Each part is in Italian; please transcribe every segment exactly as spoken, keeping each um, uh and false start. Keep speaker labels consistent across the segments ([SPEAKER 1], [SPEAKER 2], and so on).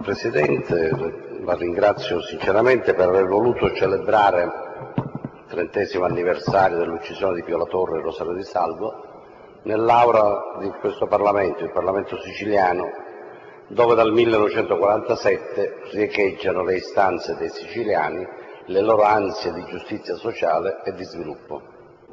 [SPEAKER 1] Presidente, la ringrazio sinceramente per aver voluto celebrare il trentesimo anniversario dell'uccisione di Pio La Torre e Rosario Di Salvo nell'aula di questo Parlamento, il Parlamento siciliano, dove dal millenovecentoquarantasette riecheggiano le istanze dei siciliani, le loro ansie di giustizia sociale e di sviluppo.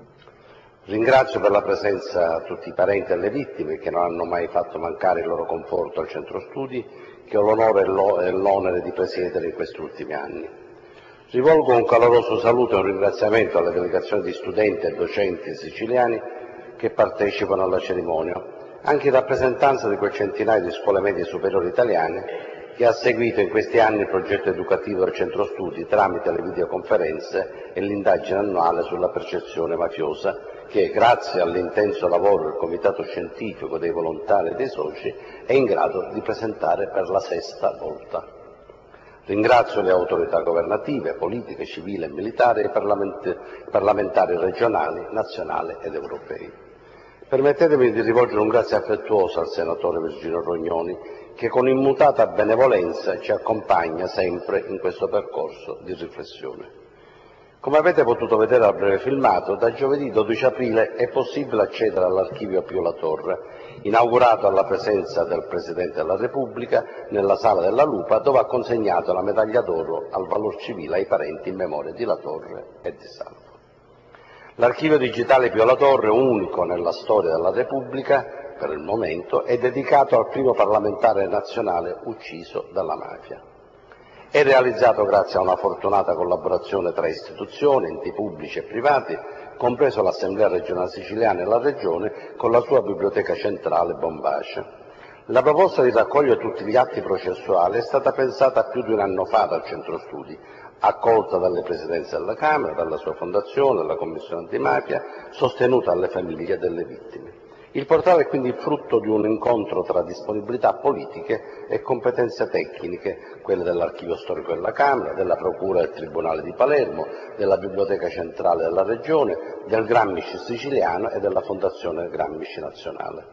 [SPEAKER 1] Ringrazio per la presenza tutti i parenti e le vittime che non hanno mai fatto mancare il loro conforto al centro studi, che ho l'onore e l'onere di presiedere in questi ultimi anni. Rivolgo un caloroso saluto e un ringraziamento alle delegazioni di studenti e docenti siciliani che partecipano alla cerimonia, anche in rappresentanza di quel centinaio di scuole medie superiori italiane che ha seguito in questi anni il progetto educativo del centro studi tramite le videoconferenze e l'indagine annuale sulla percezione mafiosa che, grazie all'intenso lavoro del comitato scientifico, dei volontari e dei soci, è in grado di presentare per la sesta volta. Ringrazio le autorità governative, politiche, civili e militari e i parlamentari regionali, nazionali ed europei. Permettetemi di rivolgere un grazie affettuoso al senatore Virgilio Rognoni, che con immutata benevolenza ci accompagna sempre in questo percorso di riflessione. Come avete potuto vedere dal breve filmato, da giovedì dodici aprile è possibile accedere all'archivio Pio La Torre, inaugurato alla presenza del Presidente della Repubblica nella Sala della Lupa, dove ha consegnato la medaglia d'oro al valor civile ai parenti in memoria di La Torre e Di Salvo. L'archivio digitale Pio La Torre, unico nella storia della Repubblica, per il momento, è dedicato al primo parlamentare nazionale ucciso dalla mafia. È realizzato grazie a una fortunata collaborazione tra istituzioni, enti pubblici e privati, compreso l'Assemblea regionale siciliana e la Regione, con la sua biblioteca centrale Bombace. La proposta di raccogliere tutti gli atti processuali è stata pensata più di un anno fa dal Centro Studi, accolta dalle Presidenze della Camera, dalla sua fondazione, dalla Commissione antimafia, sostenuta dalle famiglie delle vittime. Il portale è quindi frutto di un incontro tra disponibilità politiche e competenze tecniche, quelle dell'Archivio Storico della Camera, della Procura del Tribunale di Palermo, della Biblioteca Centrale della Regione, del Gramsci siciliano e della Fondazione Gramsci Nazionale.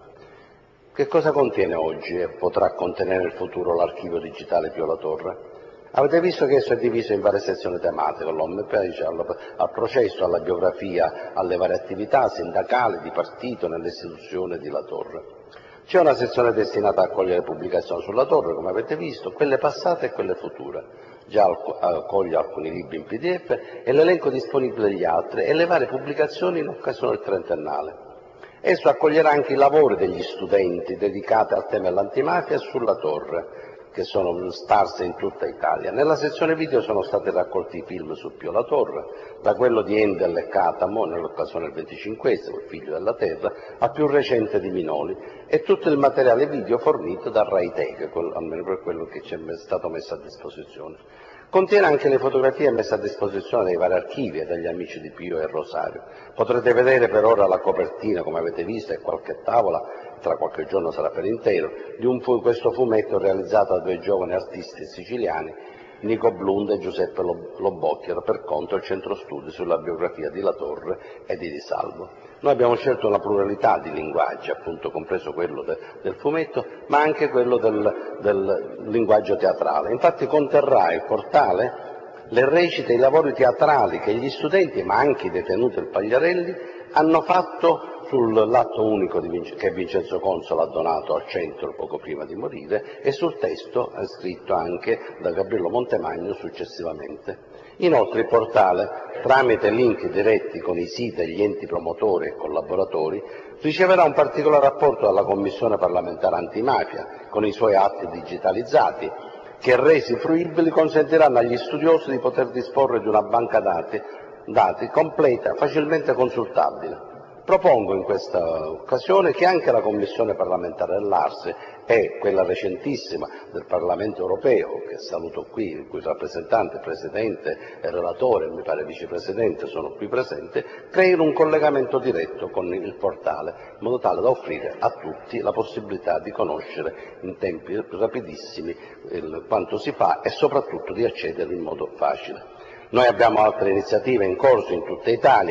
[SPEAKER 1] Che cosa contiene oggi e potrà contenere in futuro l'archivio digitale Pio La Torre? Avete visto che esso è diviso in varie sezioni tematiche, all'home page, al, al processo, alla biografia, alle varie attività sindacali, di partito, nell'istituzione di La Torre. C'è una sezione destinata a accogliere pubblicazioni sulla Torre, come avete visto, quelle passate e quelle future. Già accoglie alcuni libri in P D F e l'elenco disponibile degli altri e le varie pubblicazioni in occasione del trentennale. Esso accoglierà anche i lavori degli studenti dedicati al tema dell'antimafia sulla Torre, che sono sparse in tutta Italia. Nella sezione video sono stati raccolti i film su Pio La Torre, da quello di Endel e Catamo, nell'occasione del venticinquesimo, il figlio della terra, al più recente di Minoli, e tutto il materiale video fornito da Raitec, almeno per quello che ci è stato messo a disposizione. Contiene anche le fotografie messe a disposizione dei vari archivi e dagli amici di Pio e Rosario. Potrete vedere per ora la copertina, come avete visto, e qualche tavola, tra qualche giorno sarà per intero, di un fu questo fumetto realizzato da due giovani artisti siciliani, Nico Blund e Giuseppe Lobocchio, per conto del Centro Studi sulla biografia di La Torre e di Di Salvo. Noi abbiamo scelto una pluralità di linguaggi, appunto compreso quello de, del fumetto, ma anche quello del, del linguaggio teatrale. Infatti conterrà il portale le recite e i lavori teatrali che gli studenti, ma anche i detenuti del Pagliarelli, hanno fatto sull'atto unico di Vinc- che Vincenzo Consola ha donato al centro poco prima di morire e sul testo scritto anche da Gabriello Montemagno successivamente. Inoltre il portale, tramite link diretti con i siti e gli enti promotori e collaboratori, riceverà un particolare rapporto dalla Commissione parlamentare antimafia con i suoi atti digitalizzati, che resi fruibili consentiranno agli studiosi di poter disporre di una banca dati, dati completa, facilmente consultabile. Propongo in questa occasione che anche la Commissione parlamentare dell'Arse e quella recentissima del Parlamento europeo, che saluto qui, il cui rappresentante, presidente e relatore, mi pare vicepresidente, sono qui presenti, creino un collegamento diretto con il portale, in modo tale da offrire a tutti la possibilità di conoscere in tempi rapidissimi il, quanto si fa e soprattutto di accedere in modo facile. Noi abbiamo altre iniziative in corso in tutta Italia.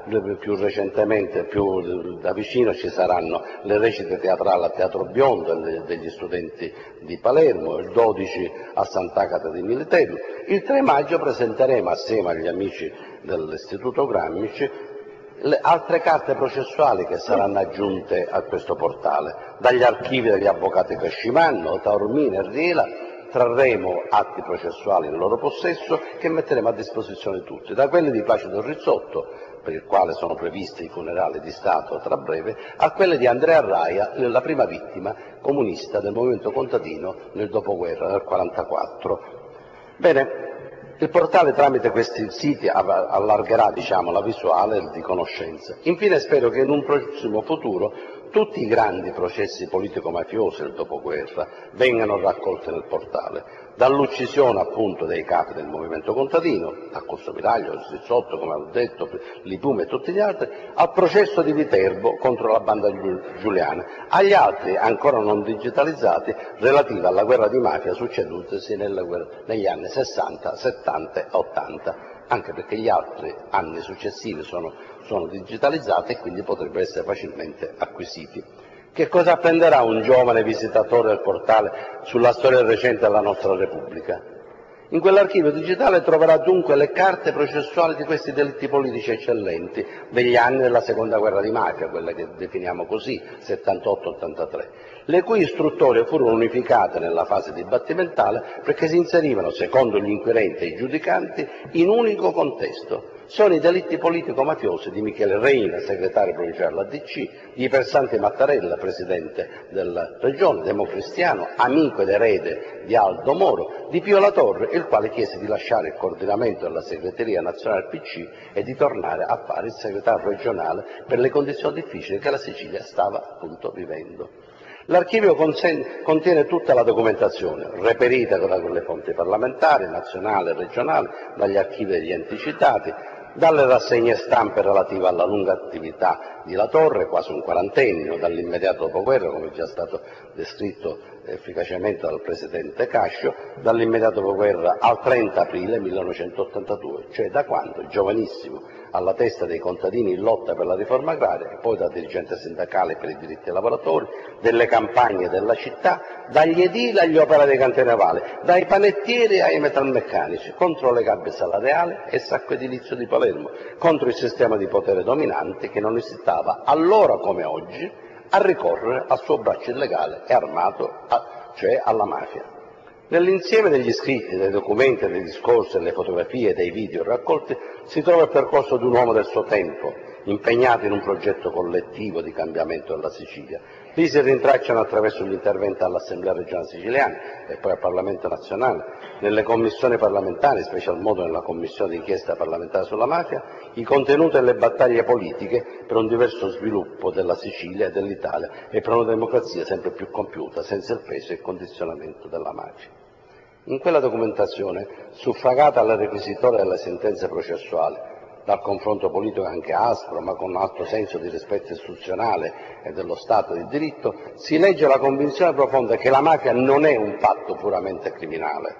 [SPEAKER 1] più recentemente, più da vicino, ci saranno le recite teatrali a Teatro Biondo degli studenti di Palermo, il dodici a Sant'Agata di Militello. Il tre maggio presenteremo assieme agli amici dell'Istituto Gramsci le altre carte processuali che saranno aggiunte a questo portale. Dagli archivi degli avvocati Cascimanno, Taormina e Riela trarremo atti processuali in loro possesso che metteremo a disposizione di tutti, da quelli di Placido Rizzotto, per il quale sono previsti i funerali di Stato tra breve, a quelli di Andrea Raia, la prima vittima comunista del movimento contadino nel dopoguerra, nel millenovecentoquarantaquattro. Bene, il portale tramite questi siti allargherà, diciamo, la visuale di conoscenza. Infine spero che in un prossimo futuro tutti i grandi processi politico-mafiosi del dopoguerra vengano raccolti nel portale, dall'uccisione appunto dei capi del movimento contadino, a Corso Miraglio, Rizzotto, come ho detto, Lipume e tutti gli altri, al processo di Viterbo contro la banda giuliana, agli altri ancora non digitalizzati relativi alla guerra di mafia succedutasi negli anni sessanta, settanta e ottanta, anche perché gli altri anni successivi sono, sono digitalizzati e quindi potrebbero essere facilmente acquisiti. Che cosa apprenderà un giovane visitatore del portale sulla storia recente della nostra Repubblica? In quell'archivio digitale troverà dunque le carte processuali di questi delitti politici eccellenti degli anni della seconda guerra di mafia, quella che definiamo così, settantotto ottantatré, le cui istruttorie furono unificate nella fase dibattimentale perché si inserivano, secondo gli inquirenti e i giudicanti, in un unico contesto. Sono i delitti politico-mafiosi di Michele Reina, segretario provinciale della D C, di Persanti Mattarella, presidente della regione, democristiano, amico ed erede di Aldo Moro, di Pio La Torre, il quale chiese di lasciare il coordinamento della segreteria nazionale del P C e di tornare a fare il segretario regionale per le condizioni difficili che la Sicilia stava appunto vivendo. L'archivio contiene tutta la documentazione, reperita dalle fonti parlamentari, nazionali e regionali, dagli archivi degli enti citati, dalle rassegne stampe relative alla lunga attività di La Torre, quasi un quarantennio, dall'immediato dopoguerra, come è già stato descritto efficacemente dal Presidente Cascio, dall'immediato dopoguerra al trenta aprile millenovecentottantadue, cioè da quando, giovanissimo, alla testa dei contadini in lotta per la riforma agraria, e poi da dirigente sindacale per i diritti dei lavoratori, delle campagne della città, dagli edili agli operai dei cantieri navali, dai panettieri ai metalmeccanici, contro le gabbie salariali e il sacco edilizio di Palermo, contro il sistema di potere dominante che non esitava allora come oggi a ricorrere al suo braccio illegale e armato, a, cioè alla mafia. Nell'insieme degli scritti, dei documenti, dei discorsi, delle fotografie e dei video raccolti si trova il percorso di un uomo del suo tempo, impegnato in un progetto collettivo di cambiamento della Sicilia. Lì si rintracciano attraverso gli interventi all'Assemblea regionale siciliana e poi al Parlamento nazionale, nelle commissioni parlamentari, in special modo nella commissione d'inchiesta parlamentare sulla mafia, i contenuti e le battaglie politiche per un diverso sviluppo della Sicilia e dell'Italia e per una democrazia sempre più compiuta, senza il peso e il condizionamento della mafia. In quella documentazione, suffragata alle requisitorie delle sentenze processuali, dal confronto politico anche aspro, ma con un alto senso di rispetto istituzionale e dello Stato di diritto, si legge la convinzione profonda che la mafia non è un fatto puramente criminale,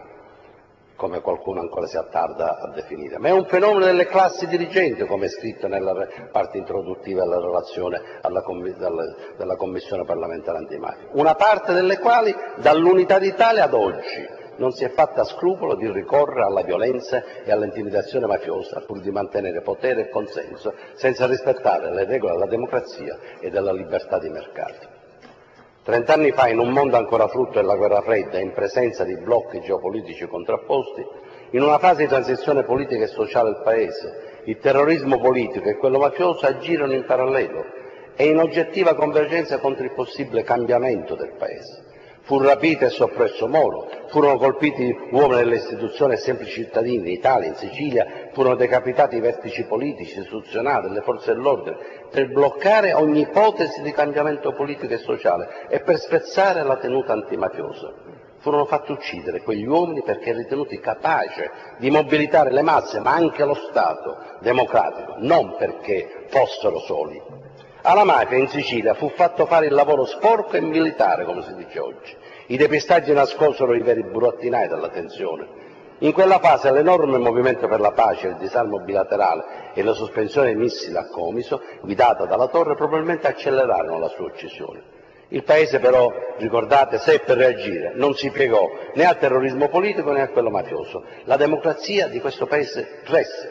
[SPEAKER 1] come qualcuno ancora si attarda a definire, ma è un fenomeno delle classi dirigenti, come è scritto nella parte introduttiva della relazione alla della Commissione parlamentare antimafia, una parte delle quali dall'Unità d'Italia ad oggi non si è fatta scrupolo di ricorrere alla violenza e all'intimidazione mafiosa pur di mantenere potere e consenso senza rispettare le regole della democrazia e della libertà di mercato. Trent'anni fa, in un mondo ancora frutto della guerra fredda e in presenza di blocchi geopolitici contrapposti, in una fase di transizione politica e sociale del Paese, il terrorismo politico e quello mafioso agirono in parallelo e in oggettiva convergenza contro il possibile cambiamento del Paese. Fu rapito e soppresso Moro, furono colpiti uomini delle istituzioni e semplici cittadini in Italia, in Sicilia, furono decapitati i vertici politici, istituzionali, delle forze dell'ordine, per bloccare ogni ipotesi di cambiamento politico e sociale e per spezzare la tenuta antimafiosa. Furono fatti uccidere quegli uomini perché ritenuti capaci di mobilitare le masse, ma anche lo Stato democratico, non perché fossero soli. Alla mafia in Sicilia fu fatto fare il lavoro sporco e militare, come si dice oggi. I depistaggi nascosero i veri burattinai della tensione. In quella fase l'enorme movimento per la pace, il disarmo bilaterale e la sospensione dei missili a Comiso, guidata dalla Torre, probabilmente accelerarono la sua uccisione. Il Paese però, ricordate, seppe reagire, non si piegò né al terrorismo politico né a quello mafioso. La democrazia di questo Paese resse.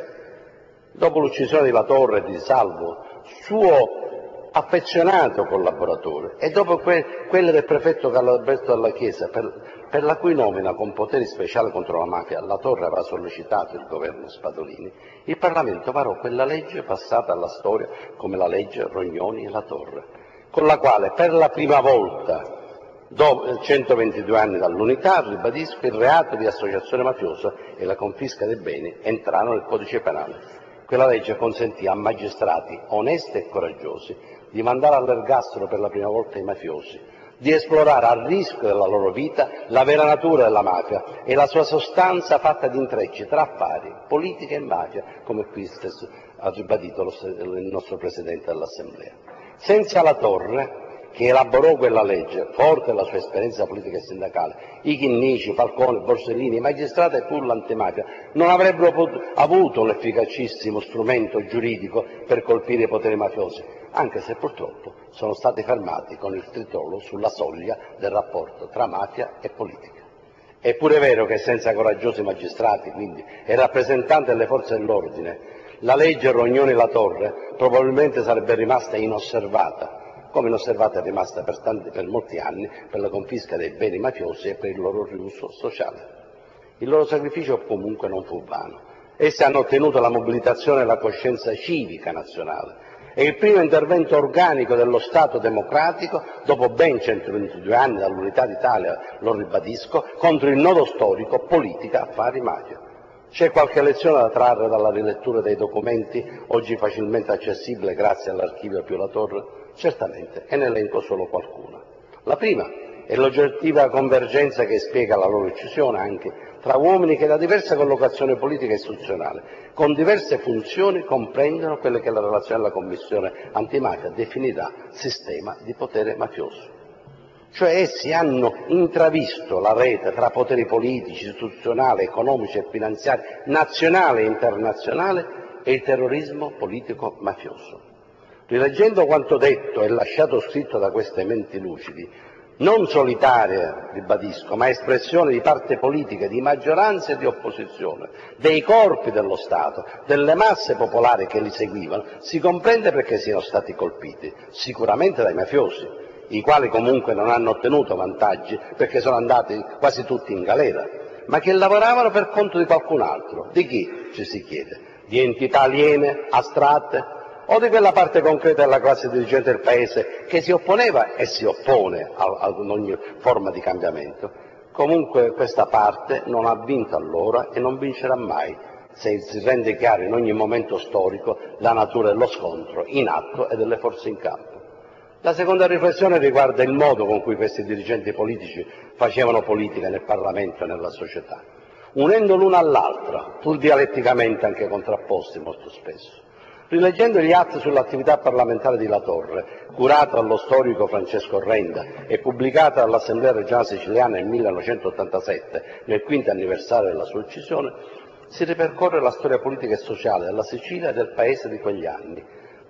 [SPEAKER 1] Dopo l'uccisione di La Torre e di Salvo, suo affezionato collaboratore, e dopo que quelle del prefetto Carlo Alberto Dalla Chiesa, per, per la cui nomina con poteri speciali contro la mafia La Torre aveva sollecitato il governo Spadolini, il Parlamento varò quella legge passata alla storia come la legge Rognoni e La Torre, con la quale per la prima volta, dopo centoventidue anni dall'unità, ribadisco, il reato di associazione mafiosa e la confisca dei beni entrarono nel codice penale. Quella legge consentì a magistrati onesti e coraggiosi di mandare all'ergastolo per la prima volta i mafiosi, di esplorare a rischio della loro vita la vera natura della mafia e la sua sostanza fatta di intrecci tra affari, politica e mafia, come qui stesso ha ribadito lo, il nostro Presidente dell'Assemblea. Senza La Torre, che elaborò quella legge, forte della sua esperienza politica e sindacale, i Chinnici, Falcone, Borsellini, i magistrati e pur l'antimafia non avrebbero potuto, avuto un efficacissimo strumento giuridico per colpire i poteri mafiosi, anche se purtroppo sono stati fermati con il tritolo sulla soglia del rapporto tra mafia e politica. È pure vero che senza coraggiosi magistrati, quindi, e rappresentanti delle forze dell'ordine, la legge Rognoni-La Torre probabilmente sarebbe rimasta inosservata, come inosservata è rimasta per, tanti, per molti anni per la confisca dei beni mafiosi e per il loro riuso sociale. Il loro sacrificio comunque non fu vano. Essi hanno ottenuto la mobilitazione della coscienza civica nazionale e il primo intervento organico dello Stato democratico, dopo ben centoventidue anni dall'unità d'Italia, lo ribadisco, contro il nodo storico politica, affari, mafia. C'è qualche lezione da trarre dalla rilettura dei documenti, oggi facilmente accessibile grazie all'archivio Pio La Torre? Certamente, e ne elenco solo qualcuna. La prima è l'oggettiva convergenza che spiega la loro uccisione anche tra uomini che da diversa collocazione politica e istituzionale, con diverse funzioni, comprendono quelle che la relazione della Commissione antimafia definirà sistema di potere mafioso. Cioè essi hanno intravisto la rete tra poteri politici, istituzionali, economici e finanziari, nazionale e internazionale, e il terrorismo politico mafioso. Rileggendo quanto detto e lasciato scritto da queste menti lucidi, non solitarie, ribadisco, ma espressione di parte politica, di maggioranza e di opposizione, dei corpi dello Stato, delle masse popolari che li seguivano, si comprende perché siano stati colpiti, sicuramente dai mafiosi, i quali comunque non hanno ottenuto vantaggi perché sono andati quasi tutti in galera, ma che lavoravano per conto di qualcun altro. Di chi, ci si chiede? Di entità aliene, astratte, o di quella parte concreta della classe dirigente del Paese che si opponeva e si oppone ad ogni forma di cambiamento? Comunque questa parte non ha vinto allora e non vincerà mai, se si rende chiaro in ogni momento storico la natura dello scontro in atto e delle forze in campo. La seconda riflessione riguarda il modo con cui questi dirigenti politici facevano politica nel Parlamento e nella società, unendo l'una all'altra, pur dialetticamente anche contrapposti molto spesso. Rileggendo gli atti sull'attività parlamentare di La Torre, curata dallo storico Francesco Renda e pubblicata dall'Assemblea regionale siciliana nel millenovecentottantasette, nel quinto anniversario della sua uccisione, si ripercorre la storia politica e sociale della Sicilia e del Paese di quegli anni,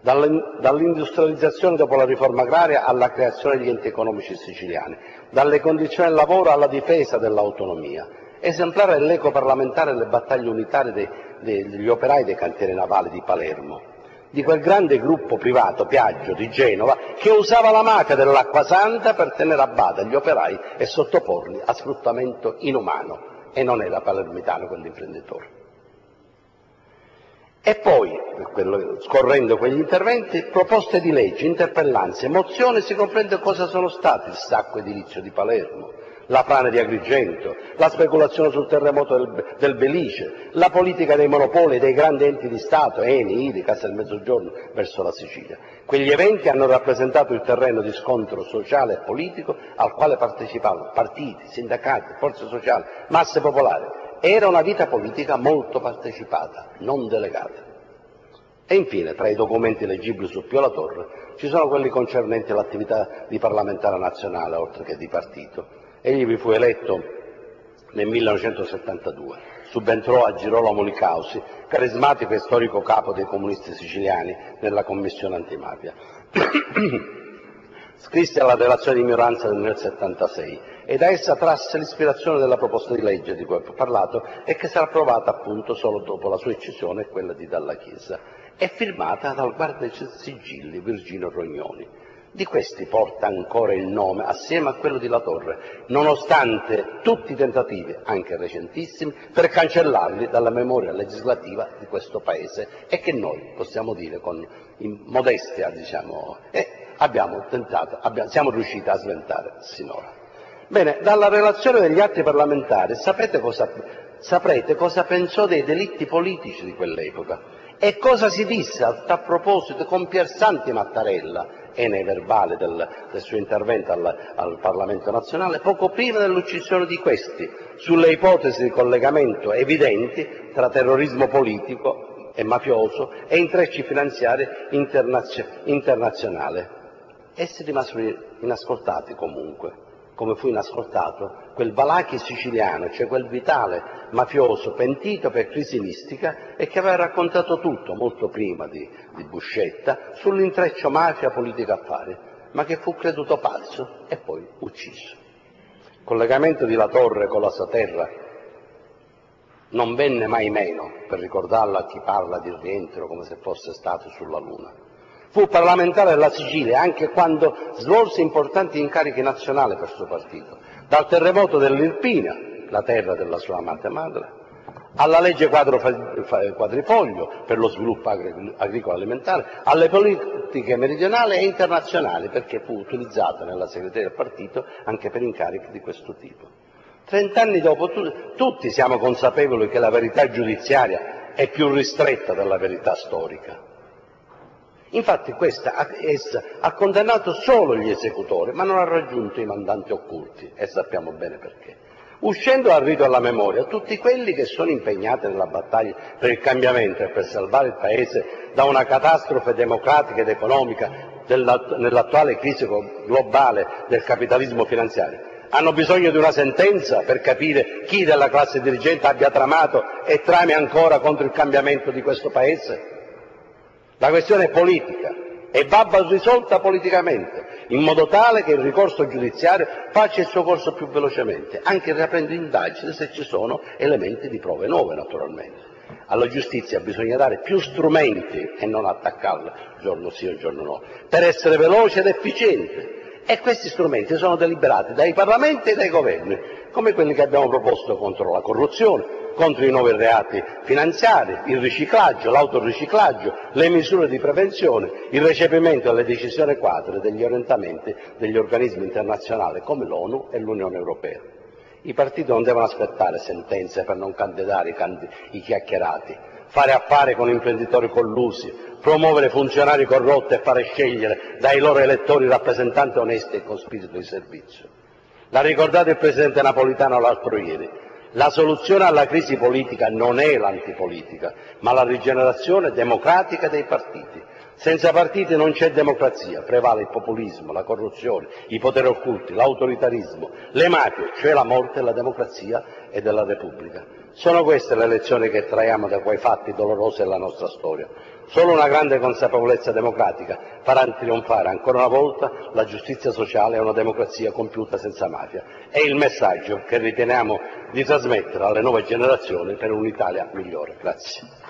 [SPEAKER 1] dall'industrializzazione dopo la riforma agraria alla creazione degli enti economici siciliani, dalle condizioni del lavoro alla difesa dell'autonomia. Esemplare è l'eco parlamentare delle battaglie unitarie dei, degli operai dei cantieri navali di Palermo, di quel grande gruppo privato, Piaggio, di Genova, che usava la mafia dell'acqua santa per tenere a bada gli operai e sottoporli a sfruttamento inumano, e non era palermitano quell'imprenditore. E poi, scorrendo quegli interventi, proposte di legge, interpellanze, mozioni, si comprende cosa sono stati il sacco edilizio di Palermo, la frane di Agrigento, la speculazione sul terremoto del, del Belice, la politica dei monopoli e dei grandi enti di Stato, Eni, I R I, Cassa del Mezzogiorno, verso la Sicilia. Quegli eventi hanno rappresentato il terreno di scontro sociale e politico al quale partecipavano partiti, sindacati, forze sociali, masse popolari. Era una vita politica molto partecipata, non delegata. E infine, tra i documenti leggibili su Pio La Torre, ci sono quelli concernenti l'attività di parlamentare nazionale, oltre che di partito. Egli vi fu eletto nel millenovecentosettantadue. Subentrò a Girolamo Licausi, carismatico e storico capo dei comunisti siciliani, nella commissione antimafia. Scrisse la relazione di minoranza nel settantasei e da essa trasse l'ispirazione della proposta di legge di cui ho parlato e che sarà approvata appunto solo dopo la sua incisione e quella di Dalla Chiesa. È firmata dal guardasigilli Virginio Rognoni. Di questi porta ancora il nome assieme a quello di Latorre, nonostante tutti i tentativi, anche recentissimi, per cancellarli dalla memoria legislativa di questo Paese e che noi possiamo dire con modestia, diciamo, eh, abbiamo tentato, abbiamo, siamo riusciti a sventare sinora. Bene, dalla relazione degli atti parlamentari sapete cosa, saprete cosa pensò dei delitti politici di quell'epoca e cosa si disse a tal proposito con Piersanti Mattarella e nei verbali del, del suo intervento al, al Parlamento nazionale poco prima dell'uccisione di questi, sulle ipotesi di collegamento evidenti tra terrorismo politico e mafioso e intrecci finanziari internazio, internazionali. Essi rimasero inascoltati comunque, come fu inascoltato quel Valachi siciliano, cioè quel vitale mafioso pentito per crisi mistica e che aveva raccontato tutto molto prima di, di Buscetta sull'intreccio mafia, politica, affari, ma che fu creduto pazzo e poi ucciso. Il collegamento di Latorre con la sua terra non venne mai meno, per ricordarlo a chi parla di rientro come se fosse stato sulla Luna. Fu parlamentare della Sicilia anche quando svolse importanti incarichi nazionali per il suo partito, dal terremoto dell'Irpinia, la terra della sua amata madre, alla legge quadro quadrifoglio per lo sviluppo agricolo alimentare, alle politiche meridionali e internazionali, perché fu utilizzata nella segreteria del partito anche per incarichi di questo tipo. Trent'anni dopo tu, tutti siamo consapevoli che la verità giudiziaria è più ristretta della verità storica. Infatti questa, essa ha condannato solo gli esecutori, ma non ha raggiunto i mandanti occulti, e sappiamo bene perché. Uscendo dal rito alla memoria, tutti quelli che sono impegnati nella battaglia per il cambiamento e per salvare il Paese da una catastrofe democratica ed economica nell'attuale crisi globale del capitalismo finanziario, hanno bisogno di una sentenza per capire chi della classe dirigente abbia tramato e trami ancora contro il cambiamento di questo Paese? La questione è politica e va risolta politicamente, in modo tale che il ricorso giudiziario faccia il suo corso più velocemente, anche riaprendo indagini se ci sono elementi di prove nuove, naturalmente. Alla giustizia bisogna dare più strumenti e non attaccarla giorno sì o giorno no, per essere veloce ed efficiente. E questi strumenti sono deliberati dai parlamenti e dai governi, come quelli che abbiamo proposto contro la corruzione, contro i nuovi reati finanziari, il riciclaggio, l'autoriciclaggio, le misure di prevenzione, il recepimento delle decisioni quadro e degli orientamenti degli organismi internazionali come l'ONU e l'Unione Europea. I partiti non devono aspettare sentenze per non candidare i, candi- i chiacchierati, fare affari con imprenditori collusi, promuovere funzionari corrotti e fare scegliere dai loro elettori rappresentanti onesti e con spirito di servizio. L'ha ricordato il Presidente Napolitano l'altro ieri. La soluzione alla crisi politica non è l'antipolitica, ma la rigenerazione democratica dei partiti. Senza partiti non c'è democrazia, prevale il populismo, la corruzione, i poteri occulti, l'autoritarismo, le mafie, cioè la morte della democrazia e della Repubblica. Sono queste le lezioni che traiamo da quei fatti dolorosi della nostra storia. Solo una grande consapevolezza democratica farà trionfare ancora una volta la giustizia sociale e una democrazia compiuta senza mafia. È il messaggio che riteniamo di trasmettere alle nuove generazioni per un'Italia migliore. Grazie.